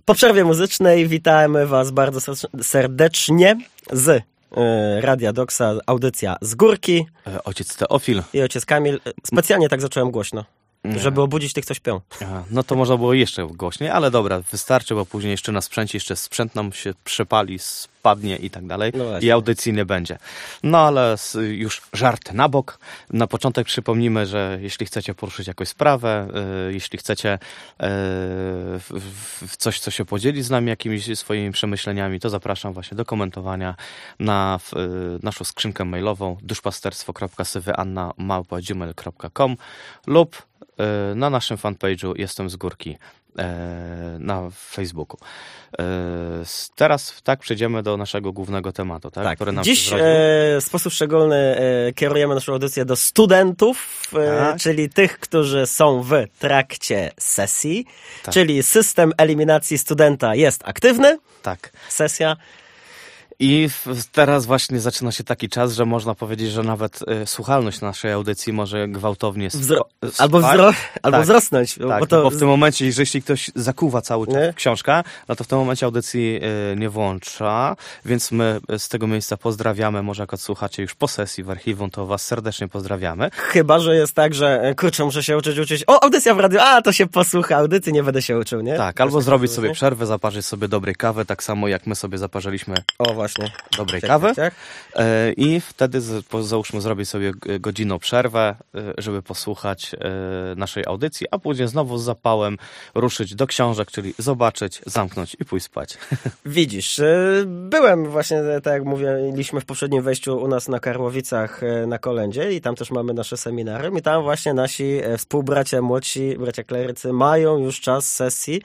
Po przerwie muzycznej witamy Was bardzo serdecznie z Radia Doksa, audycja z górki. Ojciec Teofil. I ojciec Kamil. Specjalnie tak zacząłem głośno, żeby obudzić tych, co śpią. Aha, no to można było jeszcze głośniej, ale dobra, wystarczy, bo później jeszcze na sprzęcie, jeszcze sprzęt nam się przepali, spadnie i tak dalej. No i audycji nie będzie. No ale już żart na bok. Na początek przypomnimy, że jeśli chcecie poruszyć jakąś sprawę, jeśli chcecie w coś, co się podzieli z nami, jakimiś swoimi przemyśleniami, to zapraszam właśnie do komentowania na naszą skrzynkę mailową duszpasterstwo.sywyanna@gmail.com lub na naszym fanpage'u Jestem z Górki na Facebooku. Teraz tak przejdziemy do naszego głównego tematu, tak? Który nam dziś w sposób szczególny kierujemy naszą audycję do studentów, czyli tych, którzy są w trakcie sesji, czyli system eliminacji studenta jest aktywny. Tak. Sesja. I teraz właśnie zaczyna się taki czas, że można powiedzieć, że nawet słuchalność naszej audycji może gwałtownie albo wzrosnąć. Tak, bo w tym momencie, jeśli ktoś zakuwa cały czas książkę, no to w tym momencie audycji nie włącza, więc my z tego miejsca pozdrawiamy, może jak odsłuchacie już po sesji w archiwum, to was serdecznie pozdrawiamy. Chyba że jest tak, że kurczę, muszę się uczyć. O, audycja w radiu, to się posłucha audycji, nie będę się uczył, nie? Tak, albo zrobić sobie przerwę, zaparzyć sobie dobrej kawy, tak samo jak my sobie zaparzyliśmy dobrej kawy. I wtedy załóżmy zrobić sobie godzinną przerwę, żeby posłuchać naszej audycji, a później znowu z zapałem ruszyć do książek, czyli zobaczyć, zamknąć i pójść spać. Widzisz, byłem właśnie, tak jak mówiliśmy w poprzednim wejściu u nas na Karłowicach na Kolędzie i tam też mamy nasze seminarium i tam właśnie nasi współbracia, młodsi bracia klerycy mają już czas sesji,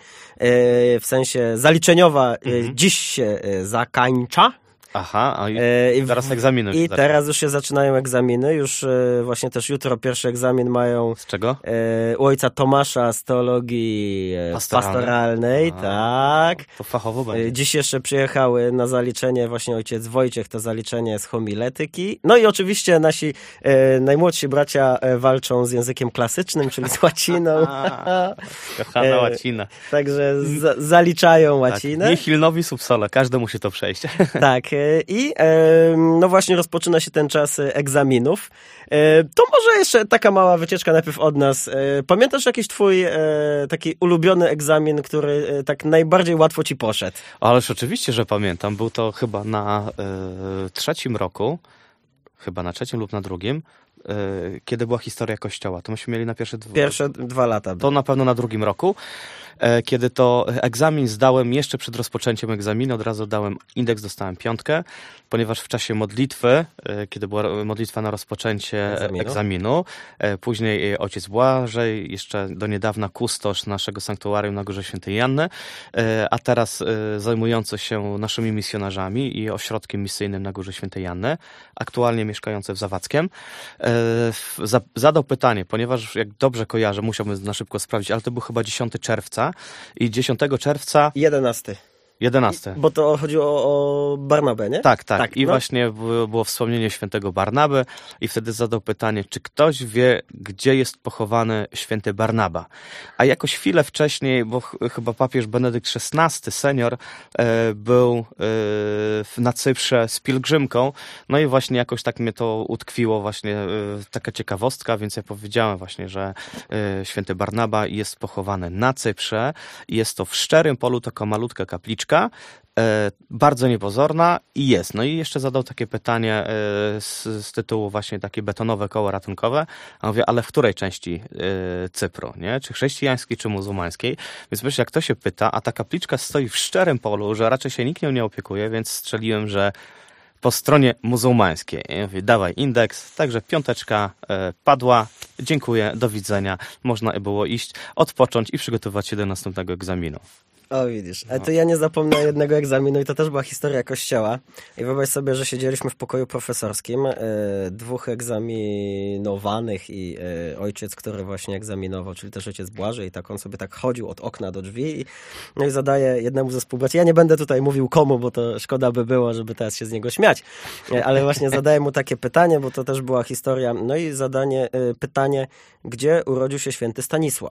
w sensie zaliczeniowa dziś się zakańcza. Aha, i teraz egzaminy. I teraz już się zaczynają egzaminy. Już właśnie też jutro pierwszy egzamin mają. Z czego? U ojca Tomasza z teologii pastoralnej. Tak. To fachowo będzie. Dziś jeszcze przyjechały na zaliczenie właśnie ojciec Wojciech, to zaliczenie z homiletyki. No i oczywiście nasi najmłodsi bracia walczą z językiem klasycznym, czyli z łaciną. Kochana łacina. Także zaliczają łacinę. Tak, nihil novi sub sole, każdy musi to przejść. Tak. I no właśnie rozpoczyna się ten czas egzaminów. To może jeszcze taka mała wycieczka najpierw od nas. Pamiętasz jakiś twój taki ulubiony egzamin, który tak najbardziej łatwo ci poszedł? Ależ oczywiście, że pamiętam. Był to chyba na trzecim roku, chyba na trzecim lub na drugim, kiedy była historia Kościoła. To myśmy mieli na pierwsze 2 lata. To na pewno na drugim roku. Kiedy to egzamin zdałem jeszcze przed rozpoczęciem egzaminu, od razu dałem indeks, dostałem 5, ponieważ w czasie modlitwy, kiedy była modlitwa na rozpoczęcie egzaminu, później ojciec Błażej, jeszcze do niedawna kustosz naszego sanktuarium na Górze Świętej Janny, a teraz zajmujący się naszymi misjonarzami i ośrodkiem misyjnym na Górze Świętej Janny, aktualnie mieszkający w Zawadzkiem, zadał pytanie, ponieważ jak dobrze kojarzę, musiałbym na szybko sprawdzić, ale to był chyba 10 czerwca i 10 czerwca... 11. Bo to chodziło o Barnabę, nie? Tak. I właśnie było wspomnienie świętego Barnaby i wtedy zadał pytanie, czy ktoś wie, gdzie jest pochowany święty Barnaba. A jakoś chwilę wcześniej, bo chyba papież Benedykt XVI, senior, był na Cyprze z pielgrzymką, no i właśnie jakoś tak mnie to utkwiło, właśnie taka ciekawostka, więc ja powiedziałem właśnie, że święty Barnaba jest pochowany na Cyprze. Jest to w Szczerym Polu, taka malutka kapliczka, bardzo niepozorna i jest. No i jeszcze zadał takie pytanie z tytułu właśnie takie betonowe koło ratunkowe. A mówię, ale w której części Cypru, nie? Czy chrześcijańskiej, czy muzułmańskiej? Więc myślę, jak to się pyta, a ta kapliczka stoi w Szczerym Polu, że raczej się nikt nią nie opiekuje, więc strzeliłem, że po stronie muzułmańskiej. Ja mówię, dawaj indeks, także 5 padła. Dziękuję, do widzenia. Można było iść, odpocząć i przygotować się do następnego egzaminu. O, widzisz. Ale to ja nie zapomnę jednego egzaminu i to też była historia Kościoła. I wyobraź sobie, że siedzieliśmy w pokoju profesorskim, 2 egzaminowanych i ojciec, który właśnie egzaminował, czyli też ojciec Błażej i tak on sobie tak chodził od okna do drzwi no i zadaje jednemu ze współbraci. Ja nie będę tutaj mówił komu, bo to szkoda by było, żeby teraz się z niego śmiać. Ale właśnie zadaję mu takie pytanie, bo to też była historia. No i pytanie, gdzie urodził się święty Stanisław?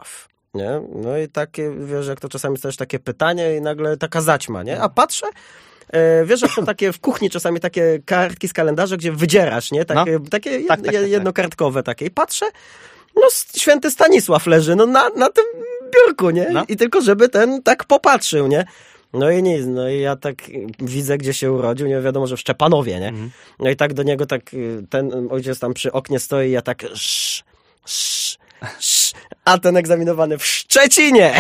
nie? No i takie, wiesz, jak to czasami też takie pytanie i nagle taka zaćma, nie? A patrzę, wiesz, że są takie w kuchni czasami takie kartki z kalendarza, gdzie wydzierasz, nie? Takie jednokartkowe takie. I patrzę, no święty Stanisław leży, no na tym biurku, nie? I tylko żeby ten tak popatrzył, nie? No i nic, no i ja tak widzę, gdzie się urodził, nie wiadomo, że w Szczepanowie, nie? No i tak do niego tak ten ojciec tam przy oknie stoi i ja tak a ten egzaminowany w Szczecinie!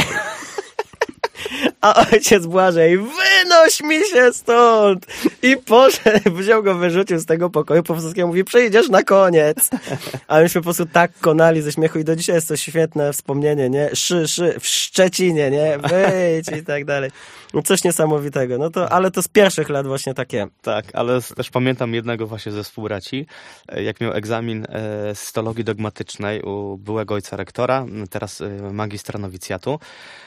A ojciec Błażej, wynoś mi się stąd! I poszedł, wziął go, wyrzucił z tego pokoju profesorskiego, mówi, przyjdziesz na koniec. A myśmy po prostu tak konali ze śmiechu i do dzisiaj jest to świetne wspomnienie, nie? W Szczecinie, nie? Wyjdź i tak dalej. No coś niesamowitego. No to, ale to z pierwszych lat właśnie takie. Tak, ale też pamiętam jednego właśnie ze współbraci, jak miał egzamin z teologii dogmatycznej u byłego ojca rektora, teraz magistra nowicjatu,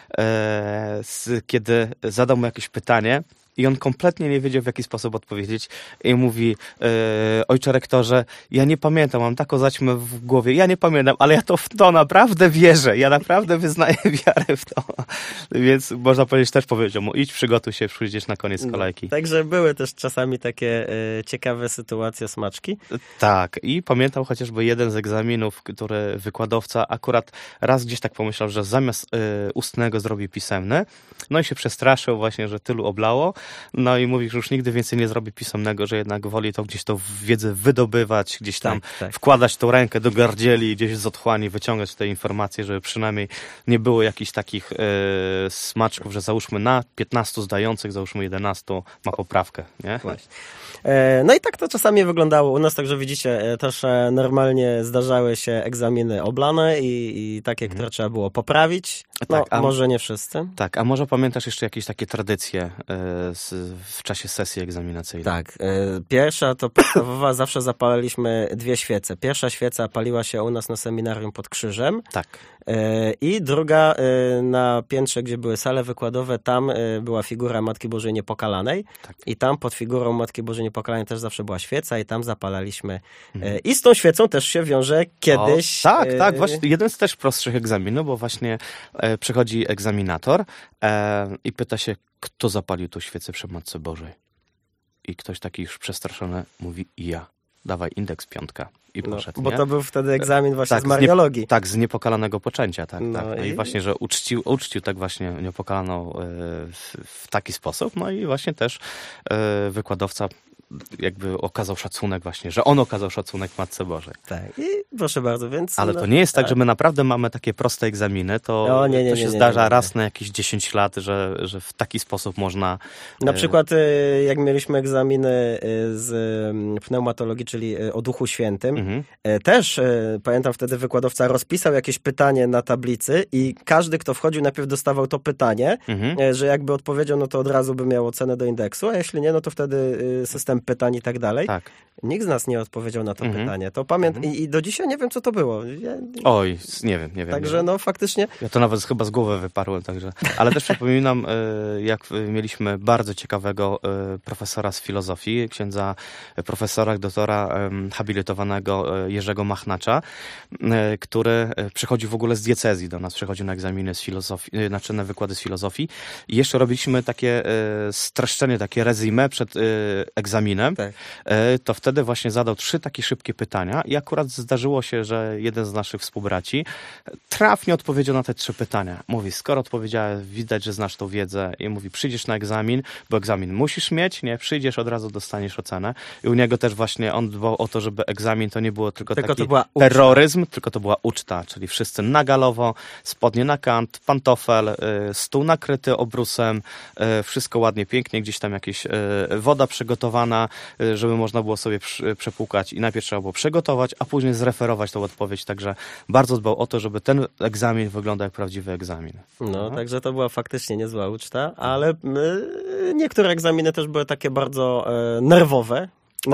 kiedy zadał mu jakieś pytanie i on kompletnie nie wiedział, w jaki sposób odpowiedzieć i mówi, ojcze rektorze, ja nie pamiętam, mam taką zaćmę w głowie, ja nie pamiętam, ale ja w to naprawdę wierzę, ja naprawdę wyznaję wiarę w to. Więc można powiedzieć, też powiedział mu, idź, przygotuj się, przyjdziesz na koniec kolejki. Także były też czasami takie ciekawe sytuacje, smaczki. Tak, i pamiętam chociażby jeden z egzaminów, który wykładowca akurat raz gdzieś tak pomyślał, że zamiast ustnego zrobi pisemny, no i się przestraszył właśnie, że tylu oblało. No i mówi, że już nigdy więcej nie zrobi pisemnego, że jednak woli to gdzieś tą wiedzę wydobywać, gdzieś tam wkładać tą rękę do gardzieli, gdzieś z otchłani wyciągać te informacje, żeby przynajmniej nie było jakichś takich smaczków, że załóżmy na 15 zdających, załóżmy 11 ma poprawkę, nie? Właśnie. No i tak to czasami wyglądało u nas, także widzicie, też normalnie zdarzały się egzaminy oblane i takie, które trzeba było poprawić. No, tak, może nie wszyscy. Tak, a może pamiętasz jeszcze jakieś takie tradycje w czasie sesji egzaminacyjnej? Tak, pierwsza to podstawowa, zawsze zapalaliśmy 2 świece. Pierwsza świeca paliła się u nas na seminarium pod krzyżem. Tak. I druga na piętrze, gdzie były sale wykładowe, tam była figura Matki Bożej Niepokalanej. Tak. I tam pod figurą Matki Bożej Niepokalanej też zawsze była świeca i tam zapalaliśmy. I z tą świecą też się wiąże kiedyś... Tak, właśnie jeden z też prostszych egzaminów, bo właśnie przychodzi egzaminator i pyta się, kto zapalił tą świecę przy Matce Bożej. I ktoś taki już przestraszony mówi, ja. Dawaj indeks 5. I poszedł, bo to był wtedy egzamin właśnie z Mariologii. Z niepokalanego poczęcia, tak. No i właśnie, że uczcił tak właśnie niepokalaną w taki sposób, no i właśnie też wykładowca jakby okazał szacunek właśnie, że on okazał szacunek Matce Bożej. Tak, i proszę bardzo, więc... Ale to nie jest tak, że my naprawdę mamy takie proste egzaminy, to się zdarza raz na jakieś 10 lat, że w taki sposób można... Na przykład jak mieliśmy egzaminy z pneumatologii, czyli o Duchu Świętym, też pamiętam wtedy wykładowca rozpisał jakieś pytanie na tablicy i każdy, kto wchodził, najpierw dostawał to pytanie, że jakby odpowiedział, no to od razu by miał ocenę do indeksu, a jeśli nie, no to wtedy system pytań i tak dalej. Tak. Nikt z nas nie odpowiedział na to pytanie. To pamiętam i do dzisiaj nie wiem, co to było. Oj, nie wiem. Także no faktycznie... Ja to nawet chyba z głowy wyparłem, także... Ale też przypominam, jak mieliśmy bardzo ciekawego profesora z filozofii, księdza profesora, doktora habilitowanego Jerzego Machnacza, który przychodził w ogóle z diecezji do nas, przychodził na egzaminy z filozofii, na wykłady z filozofii i jeszcze robiliśmy takie streszczenie, takie resume przed egzaminem, tak. To wtedy właśnie zadał 3 takie szybkie pytania i akurat zdarzyło się, że jeden z naszych współbraci trafnie odpowiedział na te 3 pytania. Mówi, skoro odpowiedziałeś, widać, że znasz tą wiedzę i mówi, przyjdziesz na egzamin, bo egzamin musisz mieć, nie, przyjdziesz, od razu dostaniesz ocenę. I u niego też właśnie on dbał o to, żeby egzamin to nie było tylko taki terroryzm, tylko to była uczta, czyli wszyscy nagalowo, spodnie na kant, pantofel, stół nakryty obrusem, wszystko ładnie, pięknie, gdzieś tam jakieś woda przygotowana, żeby można było sobie przepłukać i najpierw trzeba było przygotować, a później zreferować tą odpowiedź, także bardzo dbał o to, żeby ten egzamin wyglądał jak prawdziwy egzamin. No, także to była faktycznie niezła uczta, ale niektóre egzaminy też były takie bardzo nerwowe.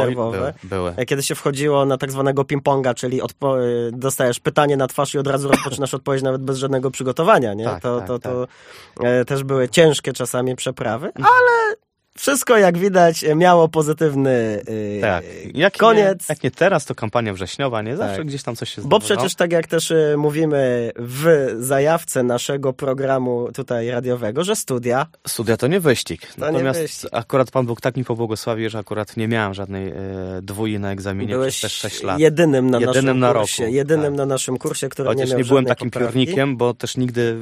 Były. Kiedy się wchodziło na tak zwanego ping-ponga, czyli dostajesz pytanie na twarz i od razu rozpoczynasz odpowiedź nawet bez żadnego przygotowania, nie? Tak, to też były ciężkie czasami przeprawy, ale wszystko jak widać miało pozytywny Tak. koniec. Jak nie teraz, to kampania wrześniowa, nie? Zawsze gdzieś tam coś się zdarza. Bo przecież tak jak też mówimy w zajawce naszego programu tutaj radiowego, że studia to nie wyścig. Natomiast akurat Pan Bóg tak mi pobłogosławił, że akurat nie miałem żadnej dwójki na egzaminie byłeś przez te 6 lat. jedynym na naszym na kursie. roku. Jedynym na naszym kursie, który Chociaż nie miał nie byłem żadnej takim poprawki. piórnikiem, bo też nigdy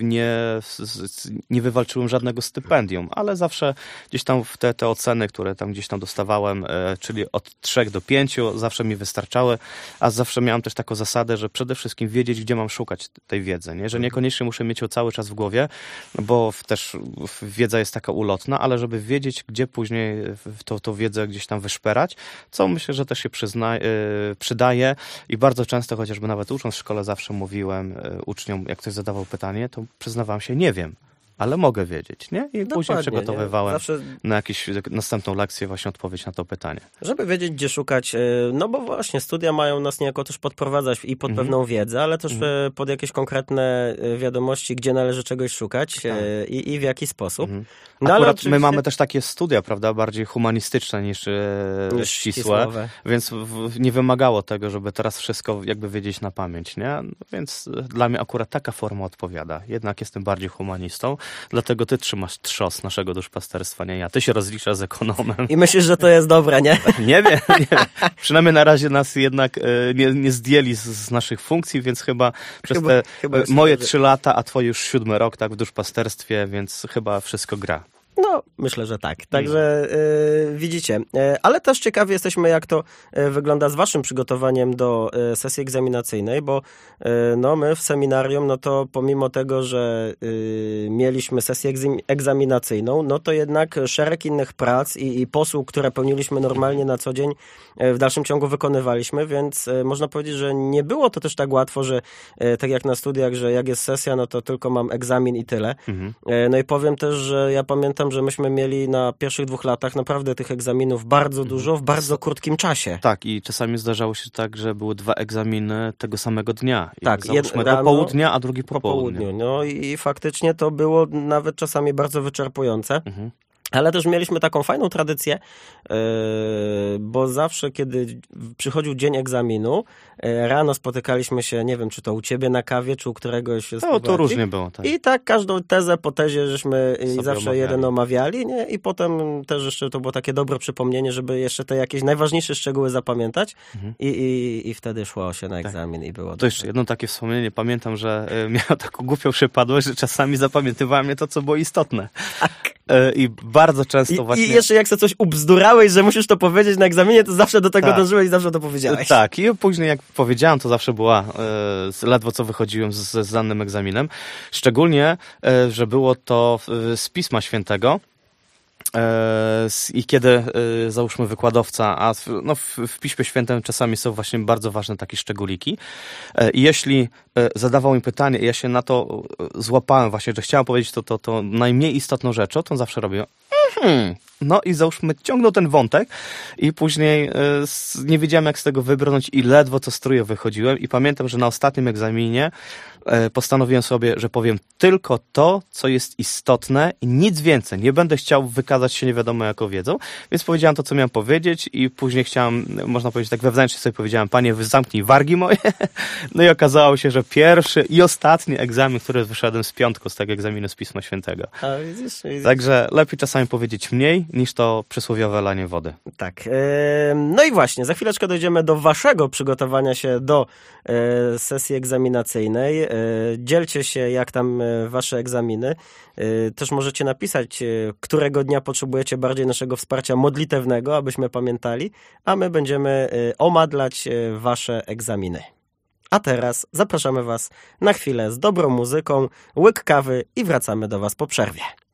nie wywalczyłem żadnego stypendium, ale zawsze gdzieś tam w te oceny, które tam gdzieś tam dostawałem, czyli od 3 do 5, zawsze mi wystarczały, a zawsze miałem też taką zasadę, że przede wszystkim wiedzieć, gdzie mam szukać tej wiedzy, nie? Że niekoniecznie muszę mieć ją cały czas w głowie, bo też wiedza jest taka ulotna, ale żeby wiedzieć, gdzie później tą wiedzę gdzieś tam wyszperać, co myślę, że też się przydaje i bardzo często, chociażby nawet ucząc w szkole, zawsze mówiłem uczniom, jak ktoś zadawał pytanie, to przyznawałem się, nie wiem, ale mogę wiedzieć, nie? I później przygotowywałem na jakąś następną lekcję właśnie odpowiedź na to pytanie. Żeby wiedzieć, gdzie szukać, no bo właśnie studia mają nas niejako też podprowadzać i pod pewną wiedzę, ale też pod jakieś konkretne wiadomości, gdzie należy czegoś szukać i w jaki sposób. No, akurat my mamy też takie studia, prawda, bardziej humanistyczne niż ścisłe, więc nie wymagało tego, żeby teraz wszystko jakby wiedzieć na pamięć, nie? Więc dla mnie akurat taka forma odpowiada. Jednak jestem bardziej humanistą, dlatego ty trzymasz trzos naszego duszpasterstwa, nie ja. Ty się rozliczasz z ekonomem. I myślisz, że to jest dobre, nie? Nie wiem. Przynajmniej na razie nas jednak nie zdjęli z naszych funkcji, więc chyba przez te moje 3 lata, a twoje już 7 rok, tak, w duszpasterstwie, więc chyba wszystko gra. No, myślę, że tak. Także widzicie. Ale też ciekawi jesteśmy, jak to wygląda z waszym przygotowaniem do sesji egzaminacyjnej, bo no, my w seminarium, no to pomimo tego, że mieliśmy sesję egzaminacyjną, no to jednak szereg innych prac i posług, które pełniliśmy normalnie na co dzień, w dalszym ciągu wykonywaliśmy, więc można powiedzieć, że nie było to też tak łatwo, że tak jak na studiach, że jak jest sesja, no to tylko mam egzamin i tyle. No i powiem też, że ja pamiętam, że myśmy mieli na pierwszych 2 latach naprawdę tych egzaminów bardzo dużo w bardzo krótkim czasie. Tak, i czasami zdarzało się tak, że były 2 egzaminy tego samego dnia. Tak, jeden do południa, a drugi po południu. No i faktycznie to było nawet czasami bardzo wyczerpujące. Ale też mieliśmy taką fajną tradycję, bo zawsze, kiedy przychodził dzień egzaminu, rano spotykaliśmy się, nie wiem, czy to u ciebie na kawie, czy u któregoś z to różnie było. Tak. I tak każdą tezę po tezie żeśmy zawsze omawiali. jeden omawiali, nie? I potem też jeszcze to było takie dobre przypomnienie, żeby jeszcze te jakieś najważniejsze szczegóły zapamiętać i wtedy szło się na egzamin i było to jeszcze jedno takie wspomnienie. Pamiętam, że miałem taką głupią przypadłość, że czasami zapamiętywałem nie to, co było istotne. I bardzo często właśnie... I jeszcze jak sobie coś ubzdurałeś, że musisz to powiedzieć na egzaminie, to zawsze do tego dążyłeś i zawsze to powiedziałeś. Tak, i później jak powiedziałem, to zawsze była ledwo co wychodziłem z danym egzaminem. Szczególnie, że było to z Pisma Świętego. I kiedy, załóżmy, wykładowca, a w Piśmie Świętym czasami są właśnie bardzo ważne takie szczególiki. I jeśli zadawał mi pytanie i ja się na to złapałem właśnie, że chciałem powiedzieć to najmniej istotną rzeczą, to on zawsze robił no i załóżmy ciągnął ten wątek i później nie wiedziałem jak z tego wybrnąć i ledwo co z trójek wychodziłem i pamiętam, że na ostatnim egzaminie postanowiłem sobie, że powiem tylko to, co jest istotne i nic więcej. Nie będę chciał wykazać się nie wiadomo jaką wiedzą, więc powiedziałem to, co miałem powiedzieć i później chciałem, można powiedzieć tak wewnętrznie sobie powiedziałem, panie, zamknij wargi moje. No i okazało się, że pierwszy i ostatni egzamin, który wyszedłem z 5 z tego egzaminu z Pisma Świętego. Widzisz. Także lepiej czasami powiedzieć mniej, niż to przysłowiowe lanie wody. Tak. No i właśnie, za chwileczkę dojdziemy do waszego przygotowania się do sesji egzaminacyjnej. Dzielcie się, jak tam wasze egzaminy. Też możecie napisać, którego dnia potrzebujecie bardziej naszego wsparcia modlitewnego, abyśmy pamiętali, a my będziemy omadlać wasze egzaminy. A teraz zapraszamy was na chwilę z dobrą muzyką, łyk kawy i wracamy do was po przerwie.